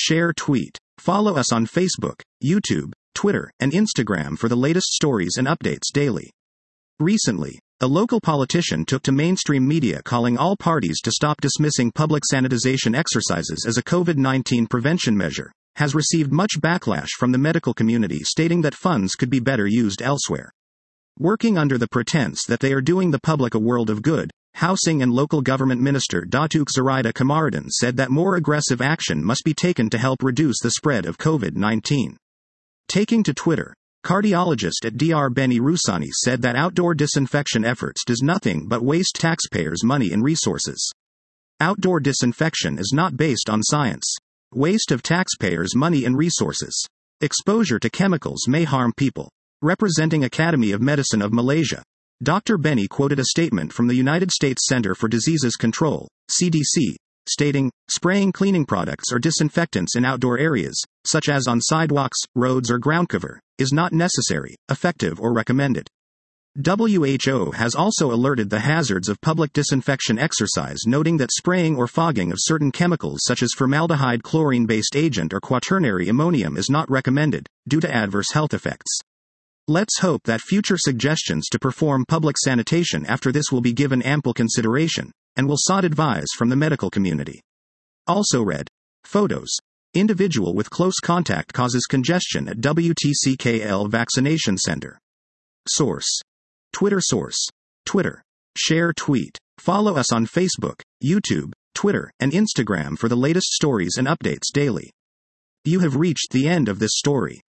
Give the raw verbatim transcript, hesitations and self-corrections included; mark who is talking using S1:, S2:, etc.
S1: share, tweet. Follow us on Facebook, YouTube, Twitter, and Instagram for the latest stories and updates daily. Recently, a local politician took to mainstream media calling all parties to stop dismissing public sanitization exercises as a COVID nineteen prevention measure, has received much backlash from the medical community, stating that funds could be better used elsewhere. Working under the pretense that they are doing the public a world of good, Housing and Local Government Minister Datuk Zuraida Kamaruddin said that more aggressive action must be taken to help reduce the spread of COVID nineteen. Taking to Twitter, cardiologist at D R Beni Rusani said that outdoor disinfection efforts does nothing but waste taxpayers' money and resources. Outdoor disinfection is not based on science. Waste of taxpayers' money and resources. Exposure to chemicals may harm people. Representing Academy of Medicine of Malaysia, Doctor Beni quoted a statement from the United States Center for Diseases Control, C D C, stating, "Spraying cleaning products or disinfectants in outdoor areas, such as on sidewalks, roads or ground cover, is not necessary, effective or recommended." W H O has also alerted the hazards of public disinfection exercise, noting that spraying or fogging of certain chemicals such as formaldehyde chlorine-based agent or quaternary ammonium is not recommended, due to adverse health effects. Let's hope that future suggestions to perform public sanitation after this will be given ample consideration, and will sought advice from the medical community. Also read. Photos. Individual with close contact causes congestion at W T C K L Vaccination Center. Source. Twitter. Source. Twitter. Share, tweet. Follow us on Facebook, YouTube, Twitter, and Instagram for the latest stories and updates daily. You have reached the end of this story.